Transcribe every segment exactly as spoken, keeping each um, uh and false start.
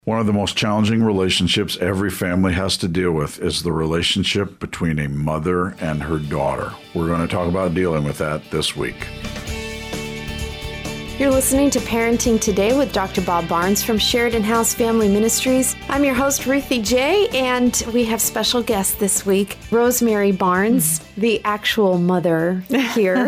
One of the most challenging relationships every family has to deal with is the relationship between a mother and her daughter. We're going to talk about dealing with that this week. You're listening to Parenting Today with Doctor Bob Barnes from Sheridan House Family Ministries. I'm your host, Ruthie J., and we have special guest this week, Rosemary Barnes, mm-hmm. the actual mother here.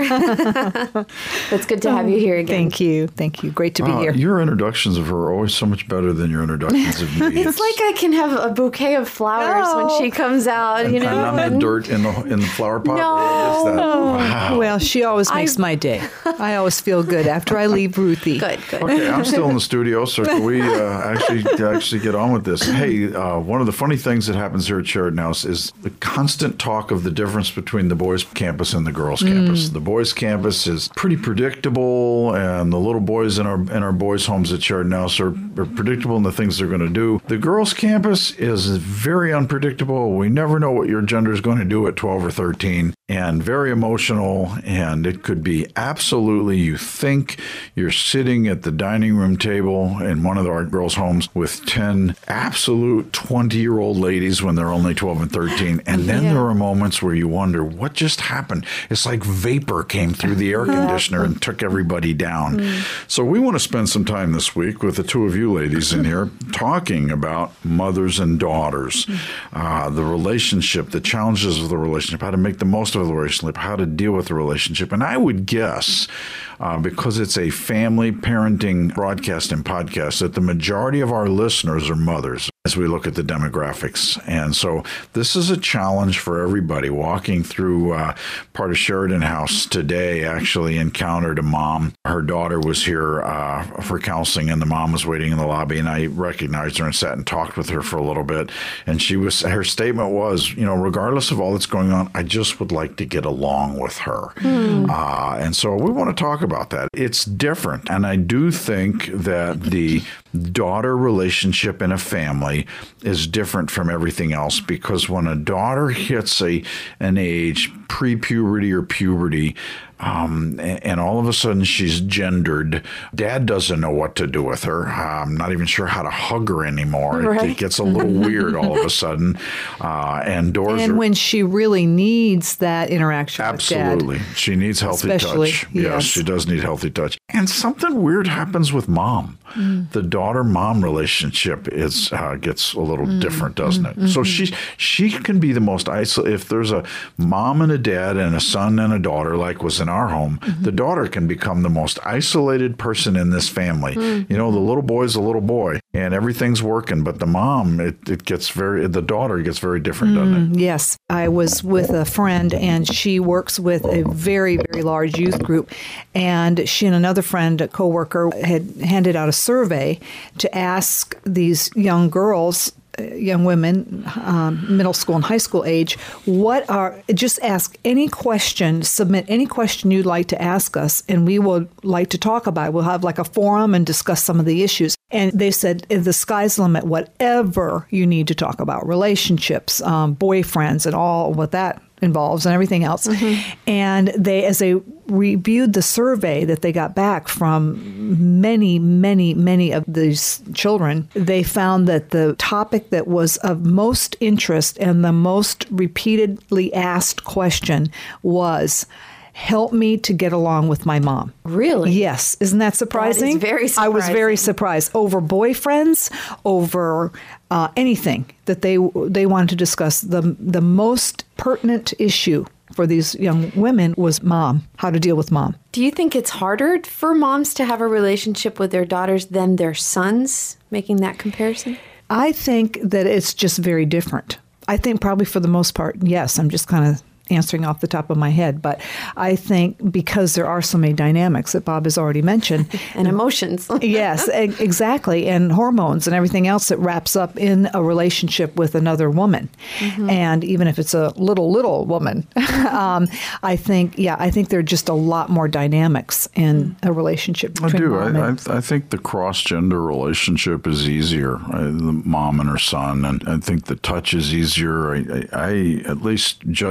It's good to have you here again. Thank you. Thank you. Great to be uh, here. Your introductions of her are always so much better than your introductions of me. It's, it's like I can have a bouquet of flowers oh. when she comes out, and, you know. And I'm the dirt in the in the flower pot. No. That? Wow. Well, she always makes I... my day. I always feel good after I leave Ruthie. Good, good. Okay, I'm still in the studio, so can we uh, actually actually get on with this? Hey, uh, one of the funny things that happens here at Sheridan House is the constant talk of the difference between the boys' campus and the girls' mm. campus. The boys' campus is pretty predictable, and the little boys in our in our boys' homes at Sheridan House are, are predictable in the things they're going to do. The girls' campus is very unpredictable. We never know what your gender is going to do at twelve or thirteen, and very emotional, and it could be absolutely, you think you're sitting at the dining room table in one of our girls' homes with ten absolute twenty-year-old ladies when they're only twelve and thirteen. And then yeah. there are moments where you wonder, what just happened? It's like vapor came through the air conditioner and took everybody down. Mm. So we want to spend some time this week with the two of you ladies in here talking about mothers and daughters, uh, the relationship, the challenges of the relationship, how to make the most of the relationship, how to deal with the relationship. And I would guess, uh, because it's a family parenting broadcast and podcast, that the majority of our listeners are mothers as we look at the demographics. And so this is a challenge for everybody. Walking through uh, part of Sheridan House today, actually encountered a mom. Her daughter was here uh, for counseling, and the mom was waiting in the lobby, and I recognized her and sat and talked with her for a little bit. And she was, her statement was, you know, regardless of all that's going on, I just would like to get along with her. Mm. Uh, and so we want to talk about that. It's different. And I do think that the daughter relationship in a family is different from everything else, because when a daughter hits a an age, pre-puberty or puberty, Um, and, and all of a sudden she's gendered. Dad doesn't know what to do with her. I'm not even sure how to hug her anymore. Right. It, it gets a little weird all of a sudden. Uh, and doors And are, when she really needs that interaction absolutely. with Dad. She needs healthy Especially, touch. Yes. yes, she does need healthy touch. And something weird happens with mom. Mm. The daughter-mom relationship is uh, gets a little mm. different, doesn't it? Mm-hmm. So she she can be the most isolated. If there's a mom and a dad and a son and a daughter, like was in our home, mm-hmm. the daughter can become the most isolated person in this family. Mm-hmm. You know, the little boy's a little boy and everything's working, but the mom, it, it gets very, the daughter gets very different, mm-hmm. doesn't it? Yes. I was with a friend, and she works with a very, very large youth group, and she and another friend, a coworker, had handed out a survey to ask these young girls, young women, um, middle school and high school age, what are, just ask any question, submit any question you'd like to ask us, and we would like to talk about it. We'll have like a forum and discuss some of the issues. And they said, the sky's the limit, whatever you need to talk about, relationships, um, boyfriends, and all what that involves and everything else. Mm-hmm. And they, as they reviewed the survey that they got back from many, many, many of these children, they found that the topic that was of most interest and the most repeatedly asked question was, help me to get along with my mom. Really? Yes. Isn't that surprising? That is very surprising. I was very surprised. Over boyfriends, over uh, anything that they they wanted to discuss. The, the most pertinent issue for these young women was mom, how to deal with mom. Do you think it's harder for moms to have a relationship with their daughters than their sons, making that comparison? I think that it's just very different. I think probably for the most part, yes. I'm just kind of answering off the top of my head, but I think because there are so many dynamics that Bob has already mentioned. And emotions. Yes, e- exactly. And hormones and everything else that wraps up in a relationship with another woman. Mm-hmm. And even if it's a little, little woman, um, I think, yeah, I think there are just a lot more dynamics in a relationship between I do. mom I, and, I, I think the cross-gender relationship is easier, uh, the mom and her son. And I think the touch is easier. I, I, I at least judging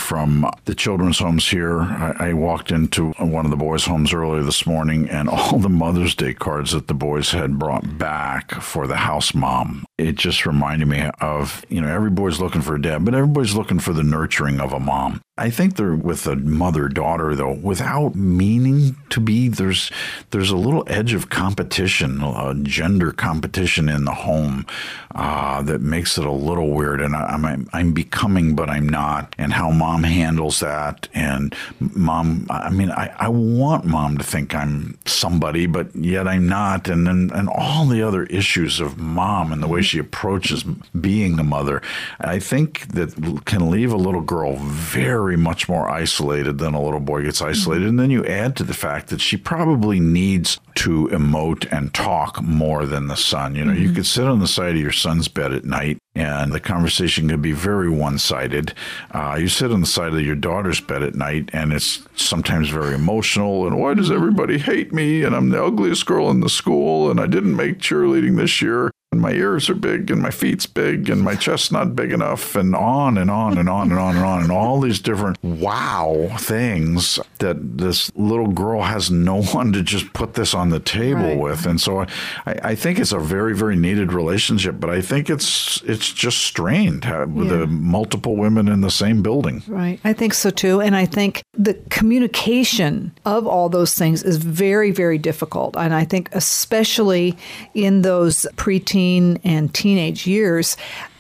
from the children's homes here. I, I walked into one of the boys' homes earlier this morning, and all the Mother's Day cards that the boys had brought back for the house mom, it just reminded me of, you know, every boy's looking for a dad, but everybody's looking for the nurturing of a mom. I think they're with a mother-daughter, though, without meaning to be, there's there's a little edge of competition, a gender competition in the home uh, that makes it a little weird. And I, I'm I'm becoming, but I'm not. And how mom handles that. And mom, I mean, I, I want mom to think I'm somebody, but yet I'm not. And then and all the other issues of mom and the way she approaches being a mother, I think that can leave a little girl very much more isolated than a little boy gets isolated. And then you add to the fact that she probably needs to emote and talk more than the son. You know, mm-hmm. you could sit on the side of your son's bed at night and the conversation could be very one-sided. Uh, you sit on the side of your daughter's bed at night and it's sometimes very emotional. And why does everybody hate me? And I'm the ugliest girl in the school and I didn't make cheerleading this year. And my ears are big and my feet's big and my chest's not big enough, and on and on and on and on and on and all these different wow things that this little girl has no one to just put this on the table right. with. And so I, I think it's a very, very needed relationship, but I think it's it's just strained uh, with yeah. the multiple women in the same building. Right. I think so too. And I think the communication of all those things is very, very difficult. And I think especially in those preteen and teenage years,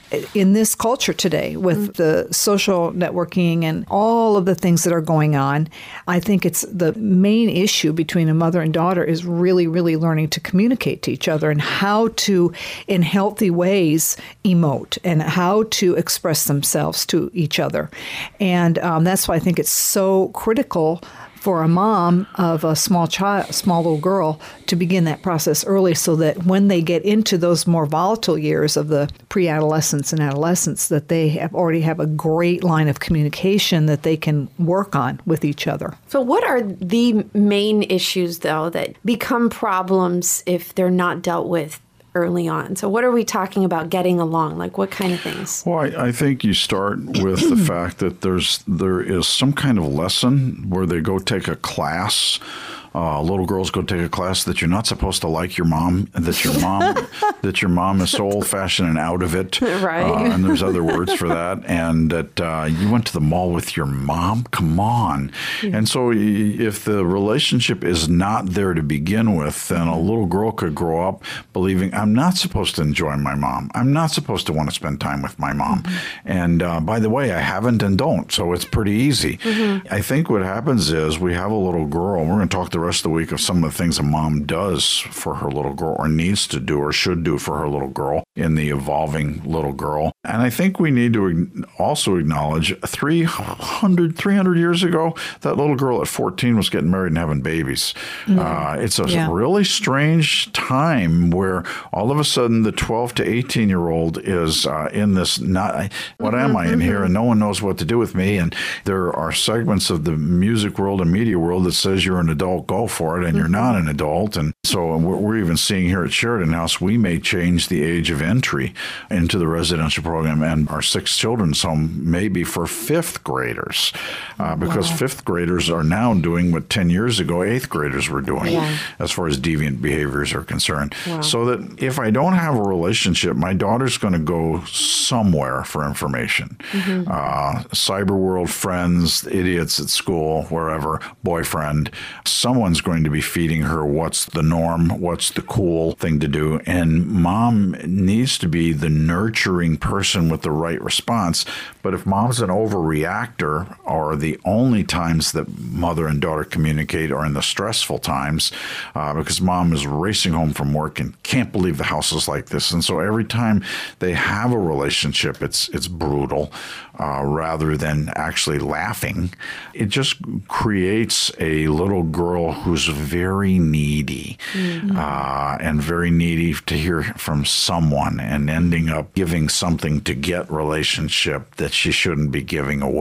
in this culture today with the social networking and all of the things that are going on, I think it's the main issue between a mother and daughter is really, really learning to communicate to each other and how to, in healthy ways, emote and how to express themselves to each other. And um, that's why I think it's so critical for a mom of a small child, small little girl, to begin that process early so that when they get into those more volatile years of the pre-adolescence and adolescence, that they have already have a great line of communication that they can work on with each other. So what are the main issues, though, that become problems if they're not dealt with early on? So what are we talking about getting along? Like what kind of things? Well, I, I think you start with the fact that there's there is some kind of lesson where they go take a class. Uh, little girls go take a class that you're not supposed to like your mom, and that your mom that your mom is so old-fashioned and out of it. Right. Uh, and there's other words for that. And that uh, you went to the mall with your mom? Come on. Yeah. And so if the relationship is not there to begin with, then a little girl could grow up believing, I'm not supposed to enjoy my mom. I'm not supposed to want to spend time with my mom. Mm-hmm. And uh, by the way, I haven't and don't, so it's pretty easy. Mm-hmm. I think what happens is we have a little girl, and we're going to talk to the rest of the week of some of the things a mom does for her little girl or needs to do or should do for her little girl in the evolving little girl. And I think we need to also acknowledge three hundred, three hundred years ago, that little girl at fourteen was getting married and having babies. Mm-hmm. Uh, it's a yeah. really strange time where all of a sudden the twelve to eighteen year old is uh, in this, not what mm-hmm, am I in mm-hmm. here? And no one knows what to do with me. And there are segments of the music world and media world that says you're an adult, go for it, and you're not an adult. And so we're, we're even seeing here at Sheridan House, we may change the age of entry into the residential program, and our sixth children's home may be for fifth graders, uh, because wow. fifth graders are now doing what ten years ago eighth graders were doing yeah. as far as deviant behaviors are concerned. Wow. So that if I don't have a relationship, my daughter's going to go somewhere for information. Mm-hmm. Uh, cyber world, friends, idiots at school, wherever, boyfriend, someone's going to be feeding her what's the norm, what's the cool thing to do. And mom needs to be the nurturing person with the right response. But if mom's an overreactor, or the only times that mother and daughter communicate are in the stressful times, uh, because mom is racing home from work and can't believe the house is like this. And so every time they have a relationship, it's it's brutal, uh, rather than actually laughing. It just creates a little girl who's very needy, mm-hmm. uh, and very needy to hear from someone, and ending up giving something to get relationship that she shouldn't be giving away.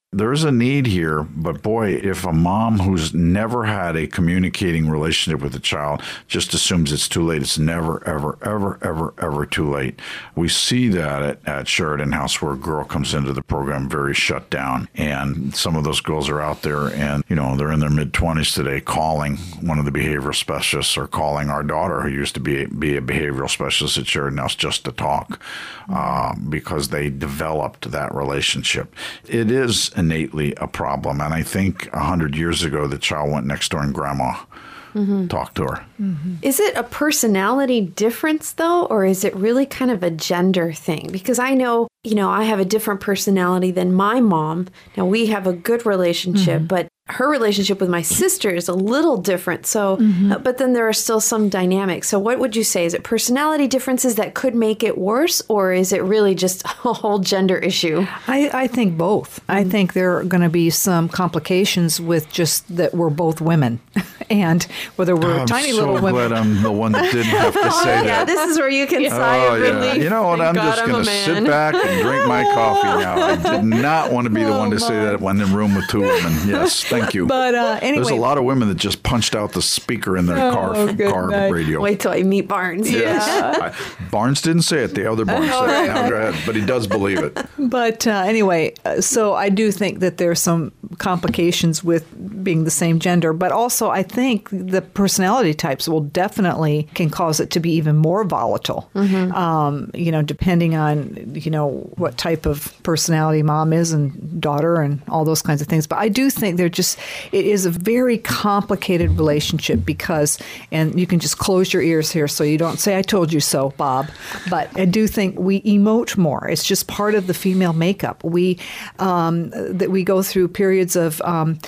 There's a need here, but boy, if a mom who's never had a communicating relationship with a child just assumes it's too late, it's never, ever, ever, ever, ever too late. We see that at, at Sheridan House, where a girl comes into the program very shut down, and some of those girls are out there and, you know, they're in their mid-twenties today calling one of the behavioral specialists or calling our daughter, who used to be, be a behavioral specialist at Sheridan House, just to talk, uh, because they developed that relationship. It is innately a problem. And I think a hundred years ago, the child went next door and grandma mm-hmm. talked to her. Mm-hmm. Is it a personality difference, though, or is it really kind of a gender thing? Because I know, you know, I have a different personality than my mom. Now, we have a good relationship, mm-hmm. but her relationship with my sister is a little different. So, mm-hmm. uh, but then there are still some dynamics. So what would you say? Is it personality differences that could make it worse, or is it really just a whole gender issue? I, I think both. Mm-hmm. I think there are going to be some complications with just that we're both women. And whether we're I'm tiny so little women. glad I'm the one that didn't have to say oh, that. Yeah, this is where you can sigh oh, of relief. Yeah. You know what? Thank I'm God just I'm going to sit back and drink my coffee now. I did not want to be the oh, one to my. say that when in the room with two women. Yes, thank you. But uh, anyway. There's a lot of women that just punched out the speaker in their Oh, car good car night. radio. Wait till I meet Barnes. Yes. Yeah. I, Barnes didn't say it. The other Barnes said it. Now go ahead. But he does believe it. But uh, anyway, uh, so I do think that there's some complications with being the same gender. But also, I think the personality types will definitely can cause it to be even more volatile. Mm-hmm. Um, you know, depending on, you know, what type of personality mom is and daughter and all those kinds of things. But I do think they're just, it is a very complicated relationship because, and you can just close your ears here so you don't say, I told you so, Bob. But I do think we emote more. It's just part of the female makeup. We, um, that we go through periods of, um,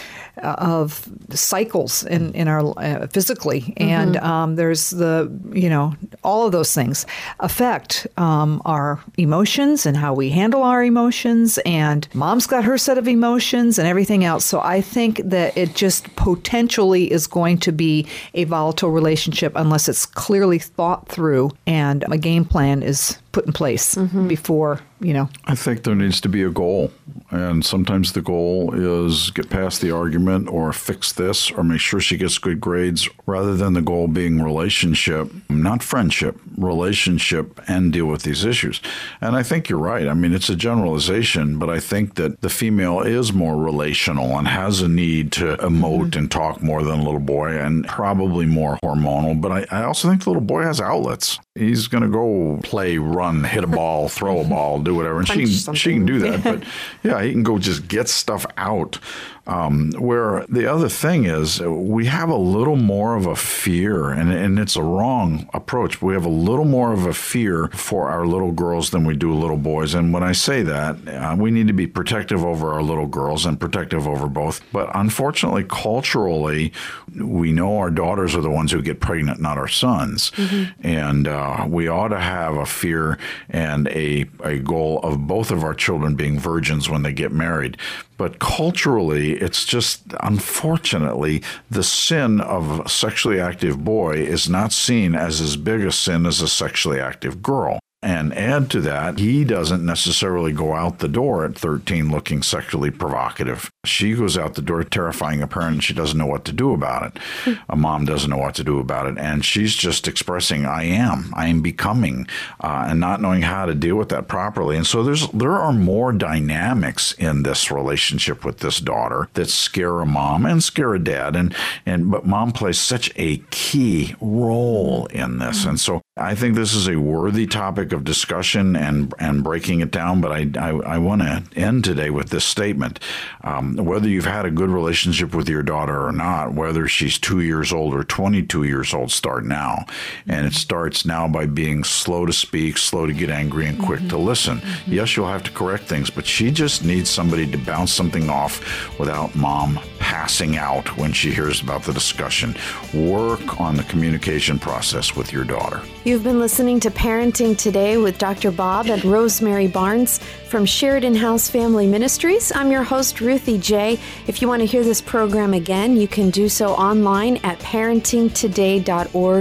of cycles in, in our uh, physically. Mm-hmm. And um, there's the, you know, all of those things affect um, our emotions and how we handle our emotions. And mom's got her set of emotions and everything else. So I think that it just potentially is going to be a volatile relationship unless it's clearly thought through and a game plan is put in place mm-hmm. before, you know. I think there needs to be a goal. And sometimes the goal is get past the argument or fix this or make sure she gets good grades rather than the goal being relationship, not friendship, relationship, and deal with these issues. And I think you're right. I mean, it's a generalization, but I think that the female is more relational and has a need to emote mm-hmm. and talk more than a little boy and probably more hormonal. But I, I also think the little boy has outlets. He's going to go play, run, hit a ball, throw a ball, do whatever. And she can, she can do that. But yeah, he can go just get stuff out. Um, where the other thing is we have a little more of a fear, and, and it's a wrong approach, but we have a little more of a fear for our little girls than we do little boys. And when I say that, uh, we need to be protective over our little girls and protective over both. But unfortunately, culturally, we know our daughters are the ones who get pregnant, not our sons. Mm-hmm. And uh, we ought to have a fear and a, a goal of both of our children being virgins when they get married. But culturally, it's just, unfortunately, the sin of a sexually active boy is not seen as as big a sin as a sexually active girl. And add to that, he doesn't necessarily go out the door at thirteen looking sexually provocative. She goes out the door terrifying a parent, and she doesn't know what to do about it. A mom doesn't know what to do about it. And she's just expressing, I am, I am becoming, uh, and not knowing how to deal with that properly. And so there's there are more dynamics in this relationship with this daughter that scare a mom and scare a dad. And, and but mom plays such a key role in this. And so I think this is a worthy topic of discussion and and breaking it down, but I I, I want to end today with this statement. Um, whether you've had a good relationship with your daughter or not, whether she's two years old or twenty-two years old, start now. And it starts now by being slow to speak, slow to get angry, and quick mm-hmm. to listen. Mm-hmm. Yes, you'll have to correct things, but she just needs somebody to bounce something off without mom passing out when she hears about the discussion. Work on the communication process with your daughter. You've been listening to Parenting Today with Doctor Bob and Rosemary Barnes from Sheridan House Family Ministries. I'm your host, Ruthie J. If you want to hear this program again, you can do so online at parenting today dot org.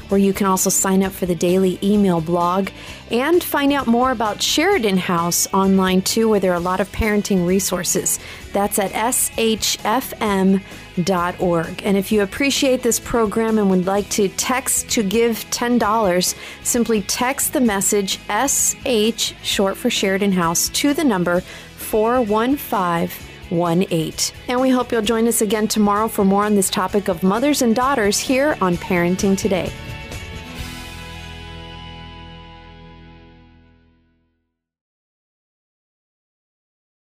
where you can also sign up for the daily email blog and find out more about Sheridan House online too, where there are a lot of parenting resources. That's at s h f m dot org. And if you appreciate this program and would like to text to give ten dollars, simply text the message S H, short for Sheridan House, to the number four one five one eight. And we hope you'll join us again tomorrow for more on this topic of mothers and daughters here on Parenting Today.